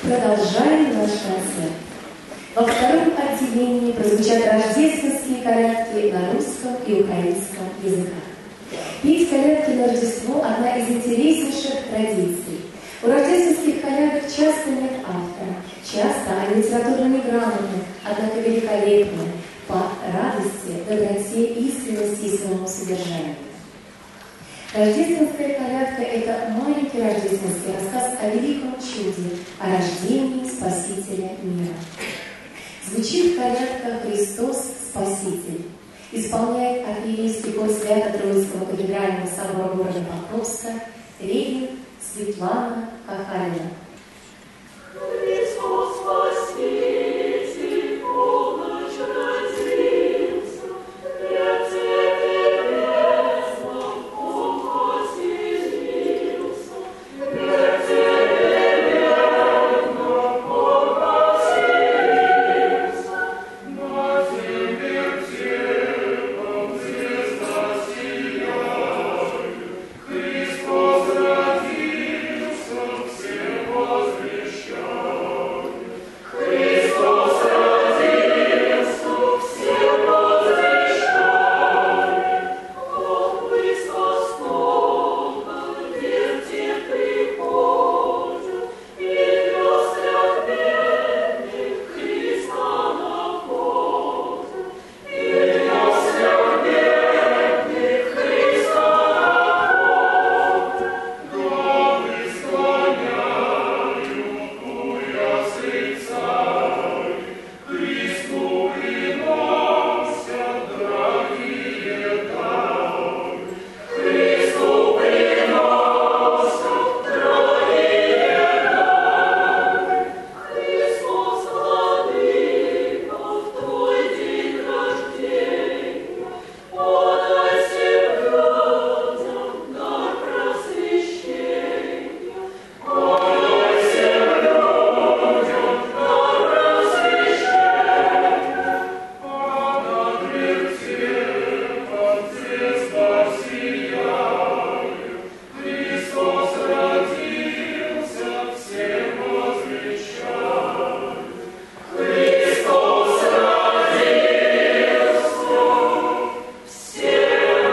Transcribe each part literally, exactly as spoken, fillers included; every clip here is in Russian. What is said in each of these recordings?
Продолжаем наш концерт. Во втором отделении прозвучат рождественские колядки на русском и украинском языках. Петь колядки на Рождество – одна из интереснейших традиций. У рождественских колядок часто нет автора. Часто они литературно неграмотны, однако великолепны по радости, доброте, искренности и своему содержанию. Рождественская колядка – это маленький рождественский рассказ о великом чуде, о рождении Спасителя мира. Звучит колядка «Христос Спаситель». Исполняет архиерейский хор Свято-Троицкого кафедрального собора города Покровска регент Светлана Хахалина. Христос Спаситель, полночь родился, пред цветом небесным Он поселился, пред цветом небесным Он поселился, на земле телом звезда сияет, Христос родился, всем возвещает. Христос родился, всем возвещает. Бог Христос полный, верьте, приходит, и пестрых бедных Христа находит, и пестрых бедных Христа находит. Главы склоняют, уясы царь, Христу приносят дорогие дары, Христу приносят дорогие дары. Христос владыка, в твой день рождения, подай всем людям дар просвещения, подай всем людям дар просвещения. Под вертепом звезда сияет, Христос родился, всем возвещает. Христос родился, всем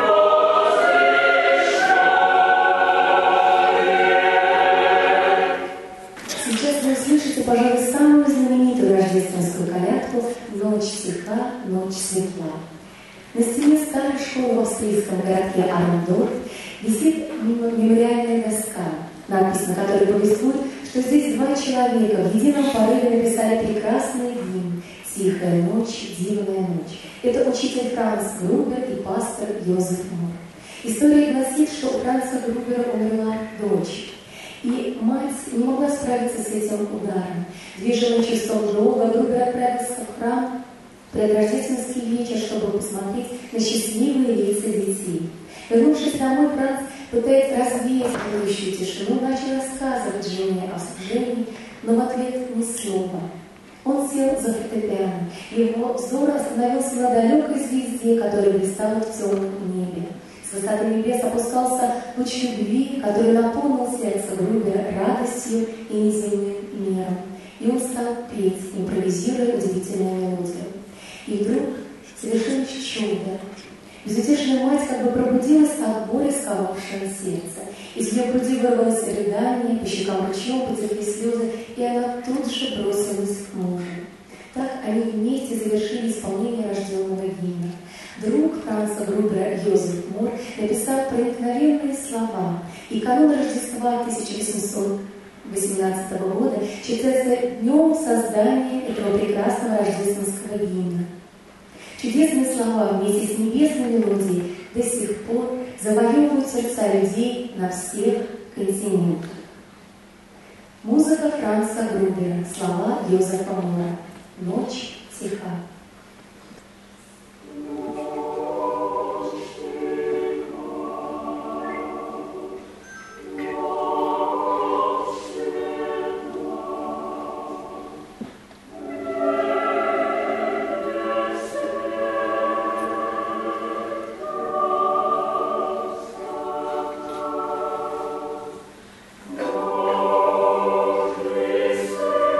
возвещает. Сейчас вы услышите, пожалуй, самую знаменитую рождественскую колядку «Ночь тиха, ночь светла». На стене старой школы в австрийском городке Арндорф висит мем- мемориальная доска, надпись на которой повествует, что здесь два человека в едином порыве написали прекрасный гимн «Тихая ночь, дивная ночь». Это учитель Франц Грубер и пастор Йозеф Мор. История гласит, что у Франца Грубера умерла дочь. И мать не могла справиться с этим ударом. Движимый чувством долга, Грубер отправился в храм в предрождественский вечер, чтобы посмотреть на счастливые лица детей. Вернувшись домой, Франц, пытаясь развеять гнетущую тишину, начал рассказывать жене о служении, но в ответ ни слова. Он сел за фортепиано, его взор остановился на далекой звезде, которая блистала в темном небе. С высоты небес опускался луч любви, который наполнил сердце Грубера радостью и неземным миром. И он стал петь, импровизируя удивительную мелодию. И вдруг совершилось чудо. Безутешная мать как бы пробудилась от боли, сковавшего сердце. Из ее груди вырвалось рыдание, по щекам ручьем потекли слезы, и она тут же бросилась к мужу. Так они вместе завершили исполнение рожденного гимна. Друг Франца Грубера Йозеф Мор написал проникновенные слова, и канун Рождества тысяча восемьсот восемнадцатого года считается днем создания этого прекрасного рождественского гимна. Чудесные слова вместе с небесной мелодией до сих пор завоевывают сердца людей на всех континентах. Музыка Франца Грубера, слова Йозефа Мора. Ночь тиха. Christ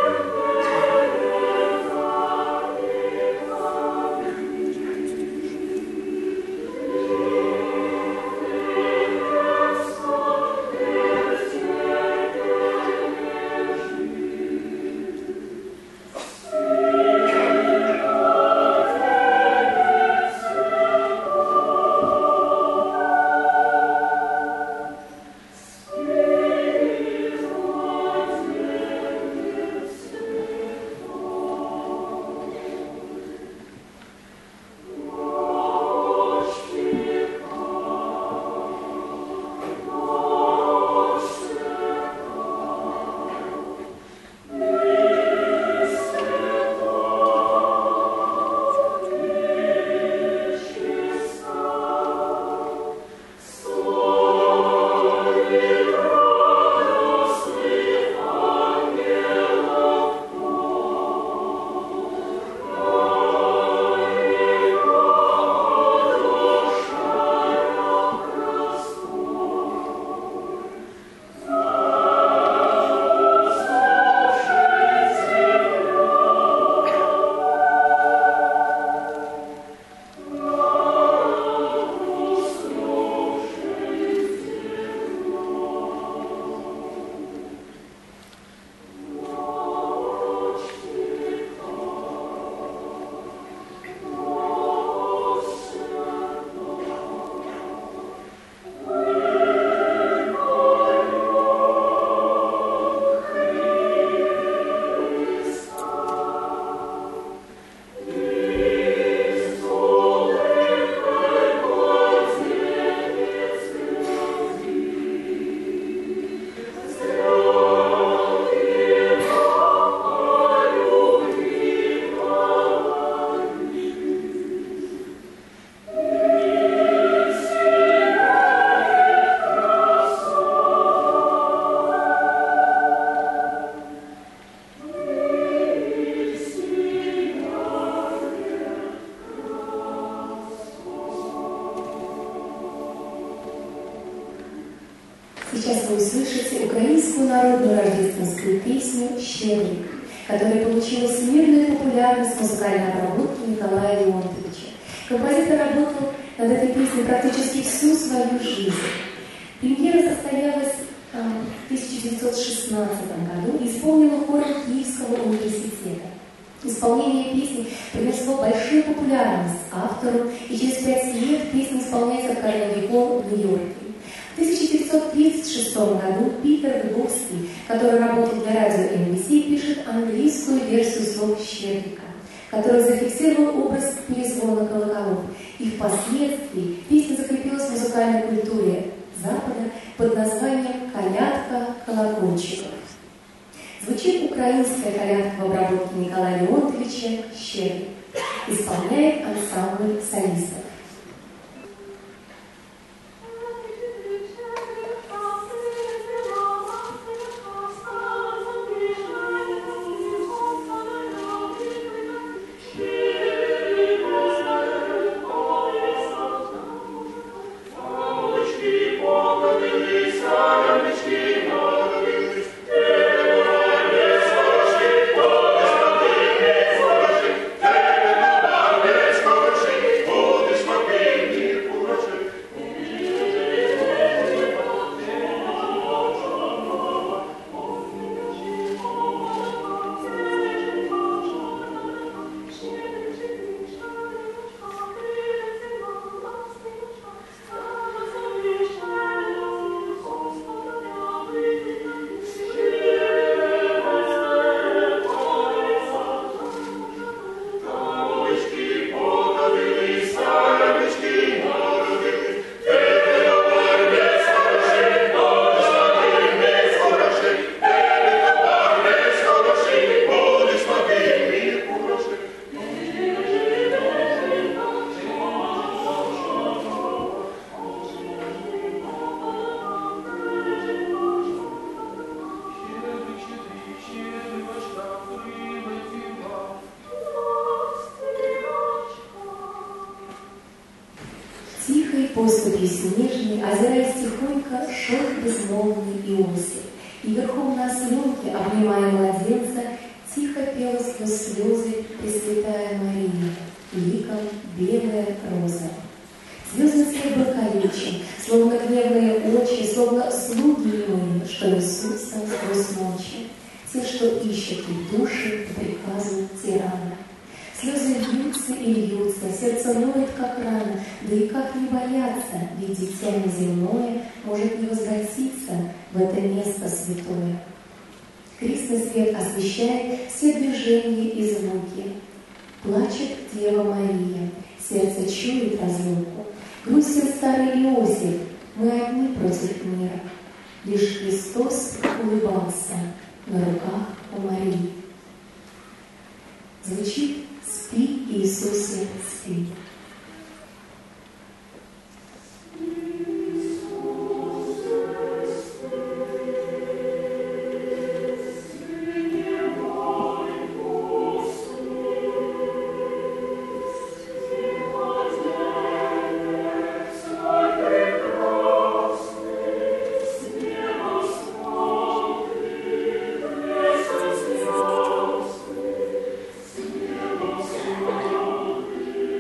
песню «Щедрик», которая получила всемирную популярность в музыкальной обработке Николая Леонтьевича. Композитор работал над этой песней практически всю свою жизнь. Премьера состоялась в тысяча девятьсот шестнадцатом году и исполнила хором Киевского университета. Исполнение песни принесло большую популярность автору, и через пять лет песня исполняется хоровиком в Нью-Йорке. В тысяча девятьсот тридцать шестом году Питер Гловский, который работал для радио эн би си, пишет английскую версию слов «Щедрика», который зафиксировал образ перезвона колоколов, и впоследствии песня закрепилась в музыкальной культуре Запада под названием «Колядка колокольчиков». Звучит украинская колядка в обработке Николая Леонтьевича «Щедрик». Исполняет ансамбль солистов. Поступью снежной, озираясь тихонько, шел безмолвный Иосиф, и верхом на ослёнке, обнимая младенца, тихо пела сквозь слезы Пресвятая Мария, ликом белая роза. Звездный свет был колючим, словно гневные очи, словно слуги мои, что несутся сквозь ночи, те, что ищут их души по приказу тирана. Слезы льются и льются, сердце ноет, как рана, да и как не бояться, ведь дитя неземное может не возвратиться в это место святое. Крестный свет освещает все движения и звуки. Плачет Дева Мария, сердце чует разлуку. Грустен старый Иосиф, мы одни против мира. Лишь Христос улыбался на руках у Марии. Звучит «Спи, Иисусе, спи». Thank you.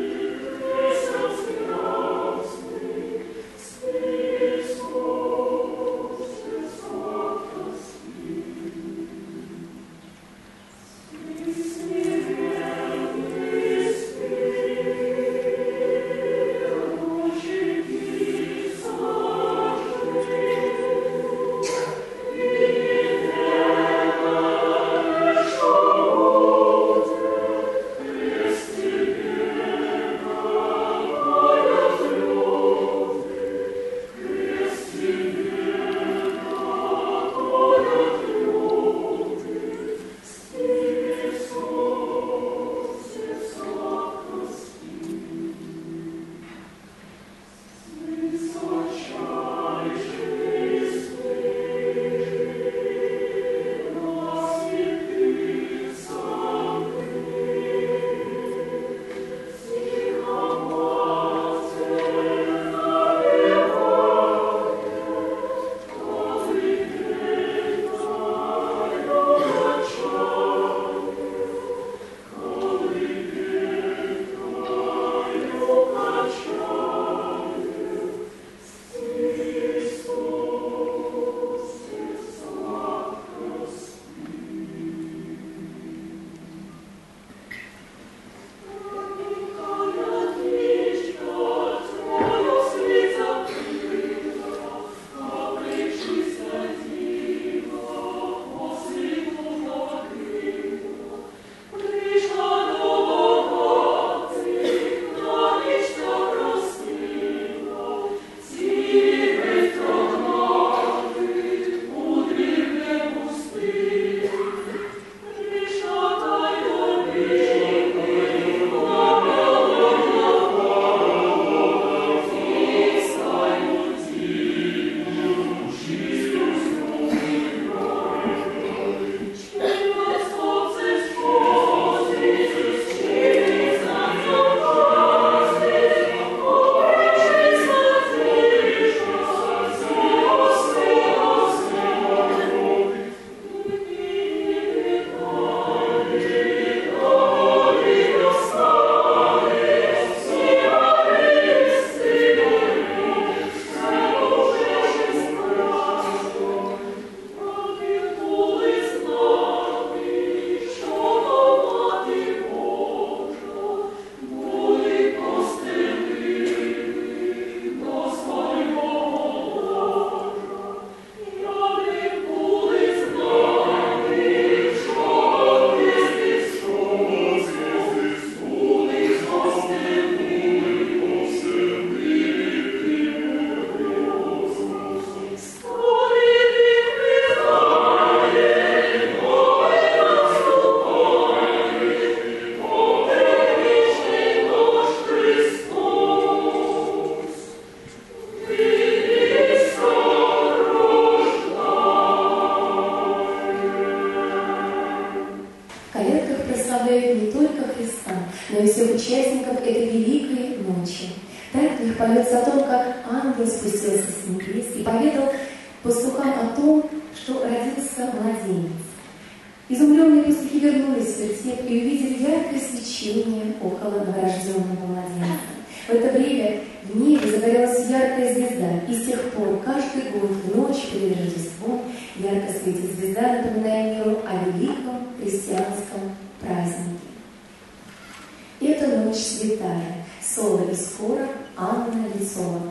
прославляют не только Христа, но и всех участников этой великой ночи. Так в них поется о том, как ангел спустился с небес и поведал пастухам о том, что родился младенец. Изумленные пастухи вернулись в вертеп и увидели яркое свечение около новорожденного младенца. В это время в небе загорелась яркая звезда, и с тех пор каждый год в ночь перед Рождеством ярко светит звезда, напоминая миру о великом христианском празднике. Это ночь святая. Соло и скоро Анна Лицова.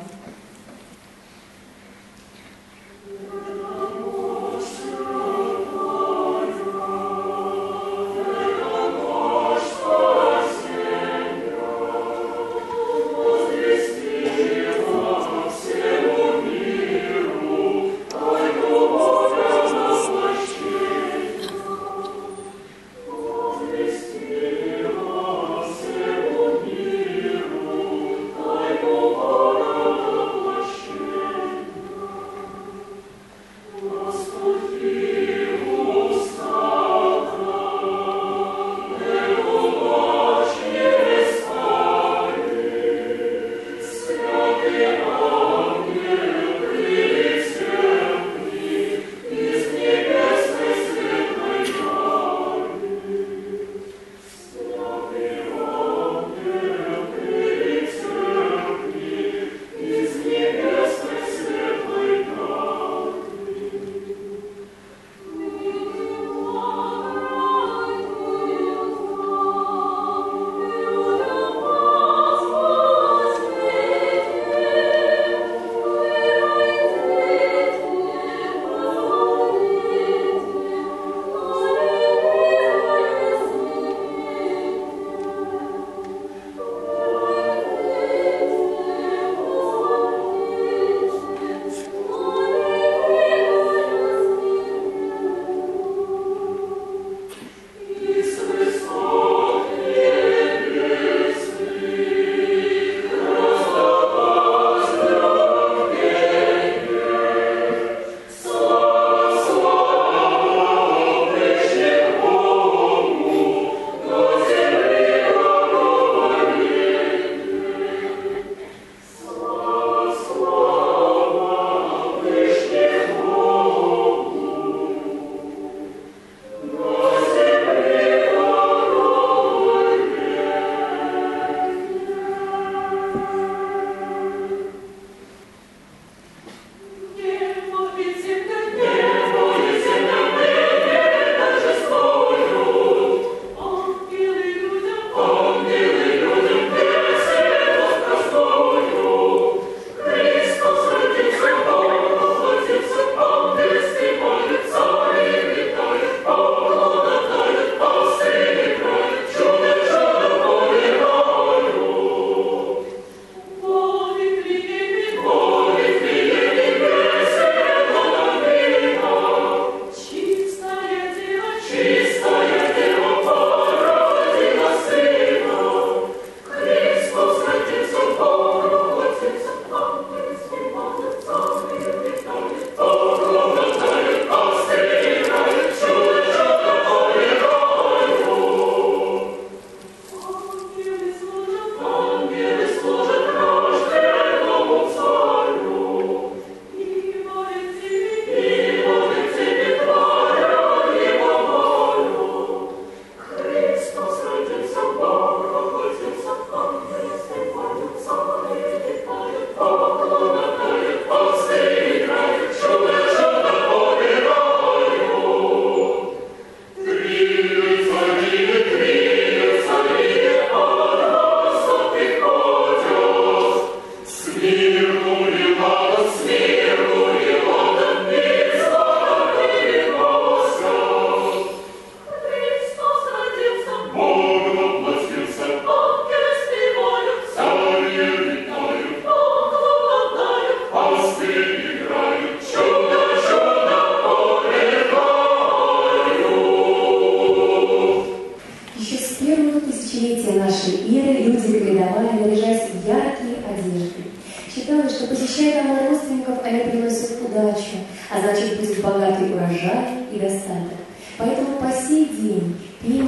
а значит, будет богатый урожай и достаток. Поэтому по сей день пение и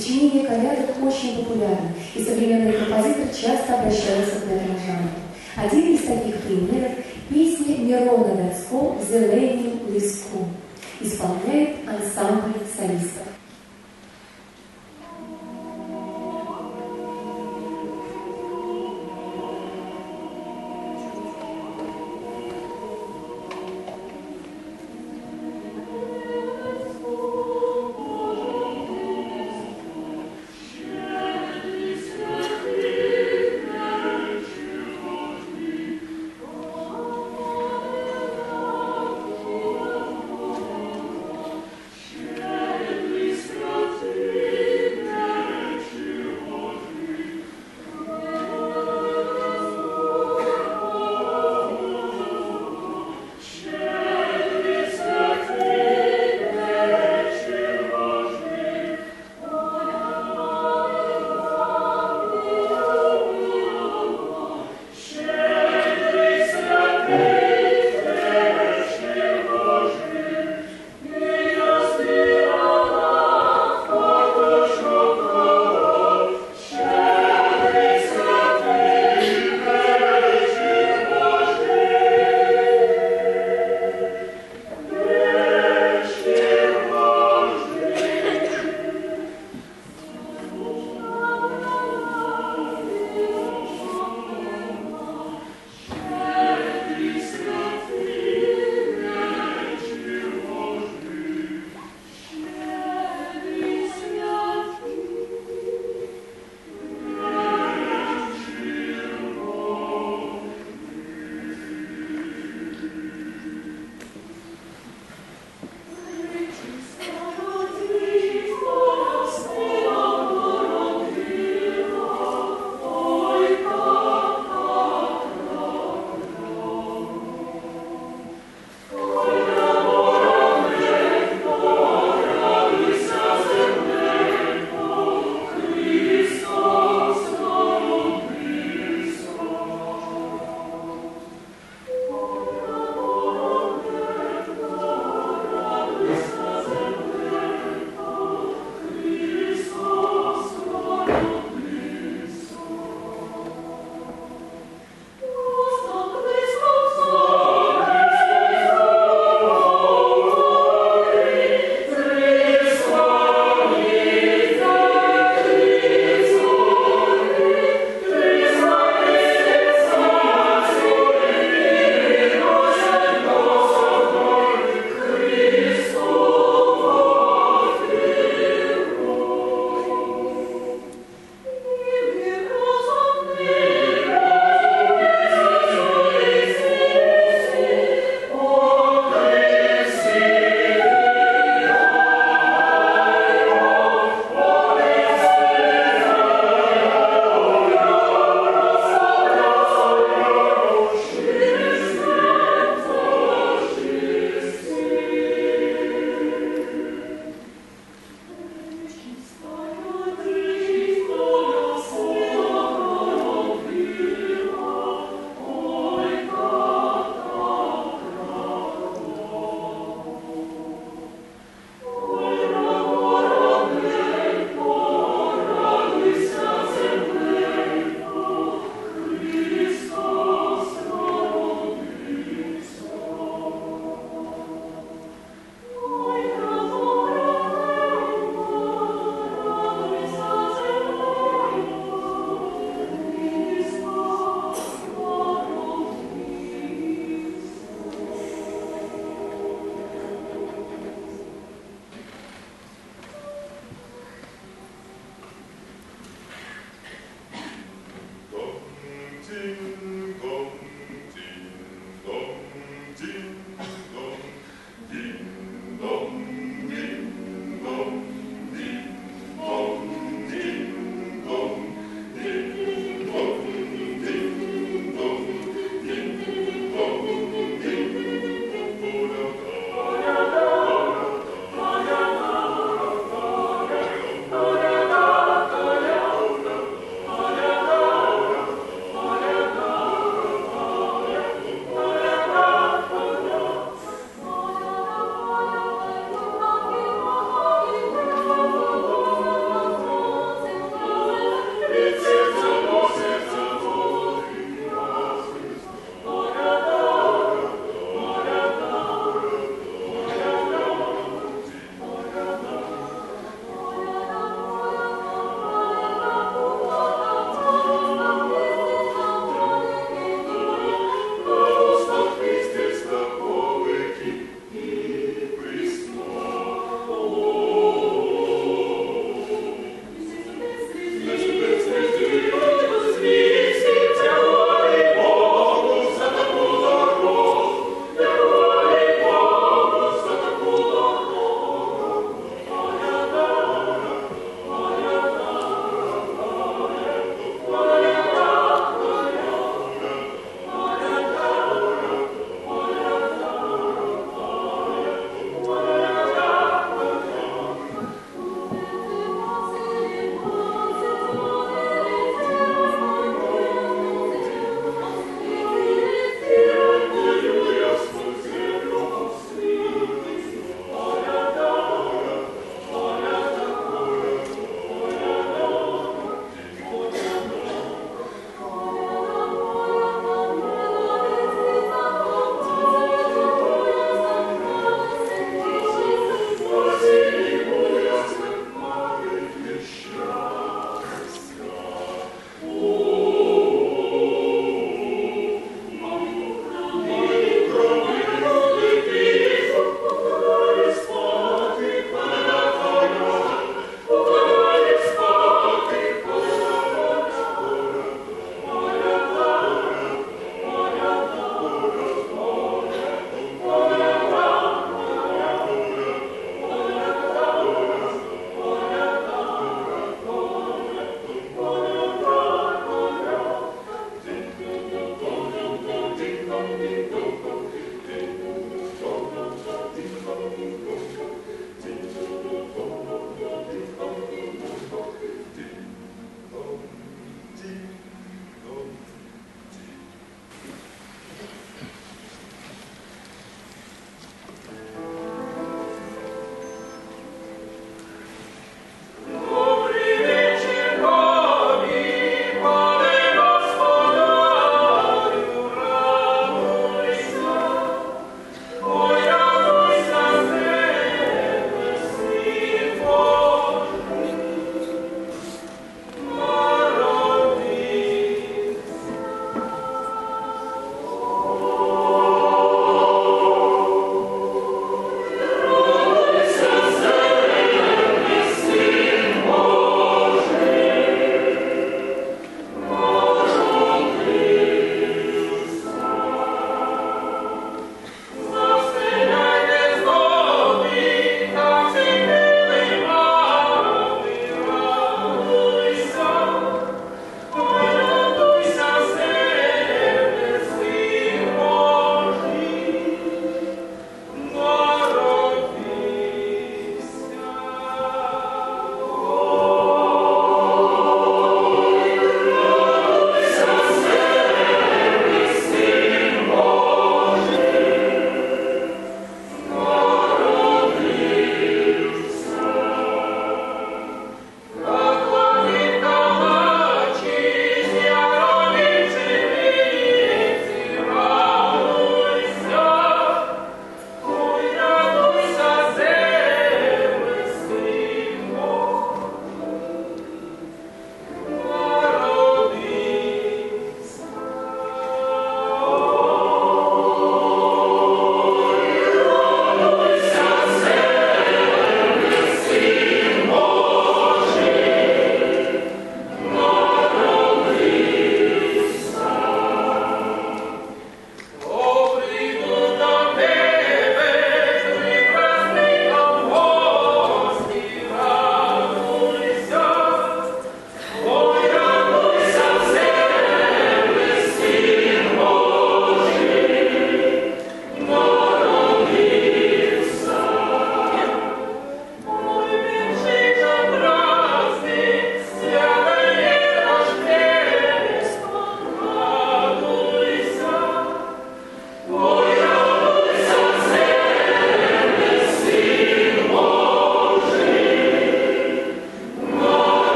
Сочинения колядок очень популярны, и современные композиторы часто обращаются к этому жанру. Один из таких примеров – песня Мирона Дацко «Зеленью лиску». Исполняет ансамбль солистов. Share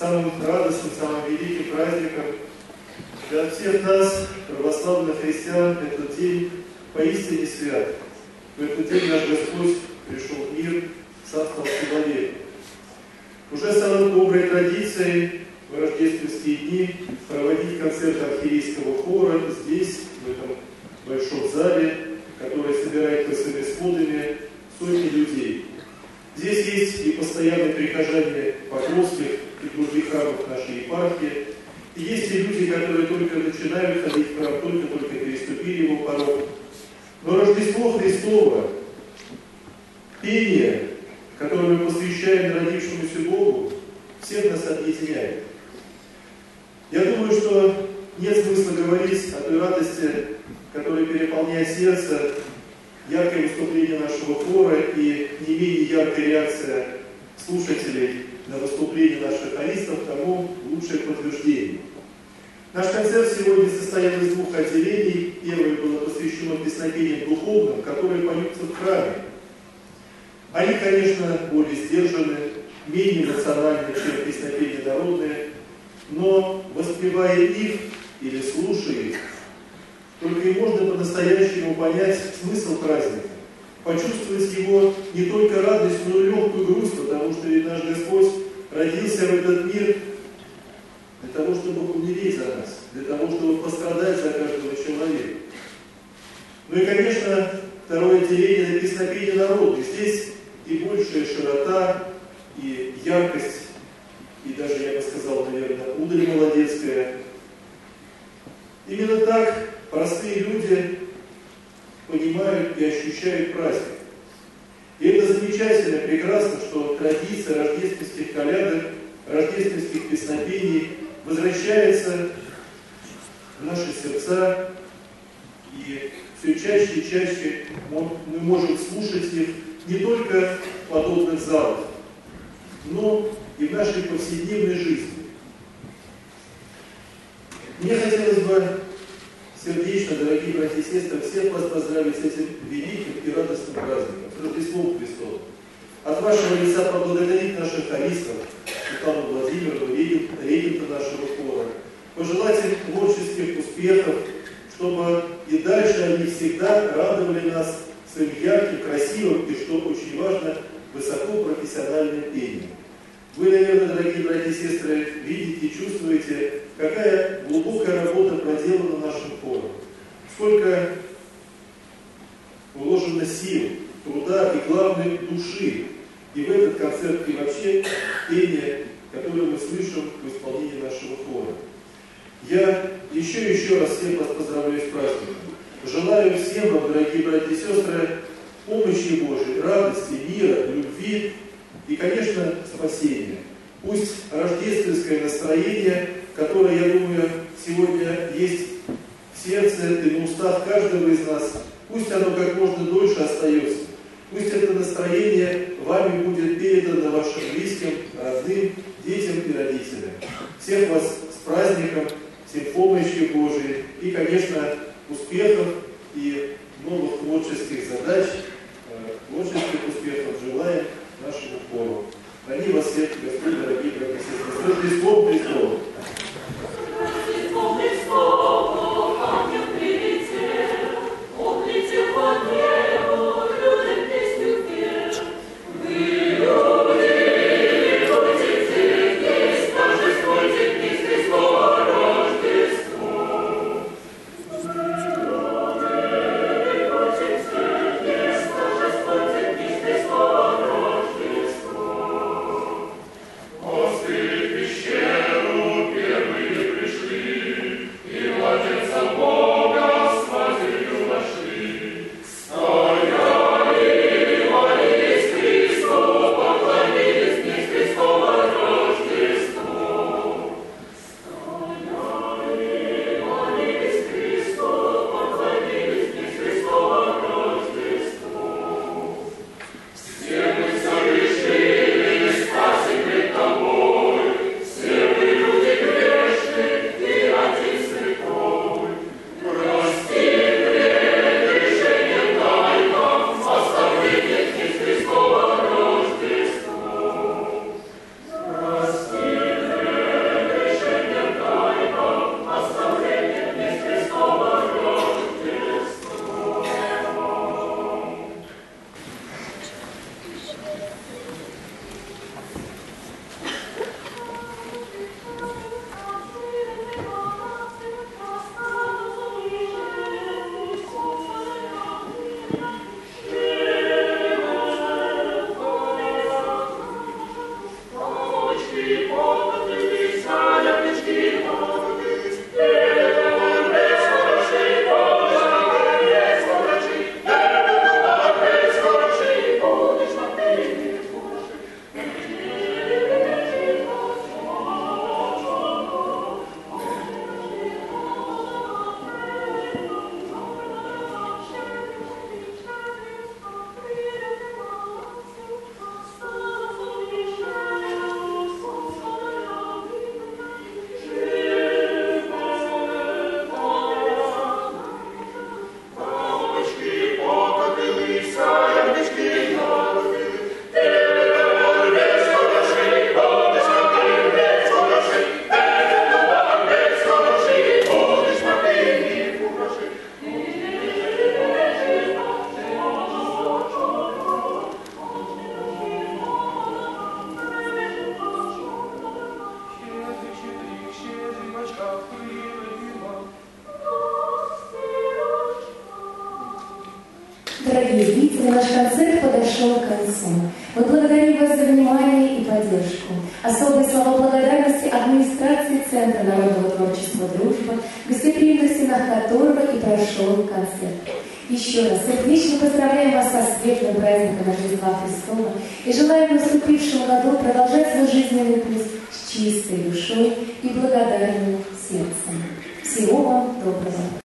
самым радостным, самым великим праздником. Для всех нас, православных христиан, этот день поистине свят. В этот день наш Господь пришел в мир, сам стал человеком. Уже стало доброй традицией в рождественские дни проводить концерт архиерейского хора здесь, в этом большом зале, который собирает под своими сводами сотни людей. Здесь есть и постоянные прихожане Покровских и других храмов нашей епархии, и есть и люди, которые только начинают ходить в храм, только-только переступили его порог. Но Рождество Христово, пение, которое мы посвящаем родившемуся Богу, всех нас объединяет. Я думаю, что нет смысла говорить о той радости, которая переполняет сердце, яркое выступление нашего хора и не менее яркая реакция слушателей на выступление наших хористов тому лучшее подтверждение. Наш концерт сегодня состоял из двух отделений. Первое было посвящено песнопениям духовным, которые поются в храме. Они, конечно, более сдержаны, менее эмоциональны, чем песнопения народные, но воспевая их или слушая их, только и можно по-настоящему понять смысл праздника, почувствовать его не только радость, но и легкую грусть, потому что ведь наш Господь родился в этот мир для того, чтобы умереть за нас, для того, чтобы пострадать за каждого человека. Ну и, конечно, второе отделение – это песнопение народа. Здесь и большая широта, и яркость, и даже, я бы сказал, наверное, удаль молодецкая. Именно так простые люди понимают и ощущают праздник. И это замечательно, прекрасно, что традиция рождественских колядок, рождественских песнопений возвращается в наши сердца, и все чаще и чаще мы можем слушать их не только в подобных залах, но и в нашей повседневной жизни. Мне хотелось бы сердечно, дорогие братья и сестры, всех вас поздравить с этим великим и радостным праздником, с Рождеством Христовым. От вашего лица поблагодарить наших хористов, Светлану Владимировну, регента нашего хора, пожелать им творческих успехов, чтобы и дальше они всегда радовали нас своим ярким, красивым и, что очень важно, высокопрофессиональным пением. Вы, наверное, дорогие братья и сестры, видите и чувствуете, какая глубокая работа проделана нашим хором. Сколько вложено сил, труда и, главное, души и в этот концерт, и вообще пение, которое мы слышим в исполнении нашего хора. Я еще и еще раз всех вас поздравляю с праздником. Желаю всем вам, дорогие братья и сестры, помощи Божией, радости, мира, любви и, конечно, спасения. Пусть рождественское настроение, которое, я думаю, сегодня есть в сердце и на устах каждого из нас, пусть оно как можно дольше остается. Пусть это настроение вами будет передано вашим близким, родным, детям и родителям. Всех вас с праздником, всем помощи Божией и, конечно, успехов и новых творческих задач, творческих успехов желаем нашему хору. Храни вас всех, Господь, дорогие братья и сестры. С Рождеством Христовым! Рождеством Христовым ангел прилетел, он летел по небу, людям песню пел. Мы люди, люди здесь, торжествуйте песнь Христова Рождество. Мы люди, люди здесь, торжествуйте песнь Христова Рождество. Господи, пещеру подошел к концу. Мы благодарим вас за внимание и поддержку. Особые слова благодарности администрации Центра народного творчества «Дружба», в гостеприимных стенах которого и прошел концерт. Еще раз сердечно поздравляем вас со светлым праздником Рождества Христова и желаем в наступившем году продолжать свой жизненный путь с чистой душой и благодарным сердцем. Всего вам доброго!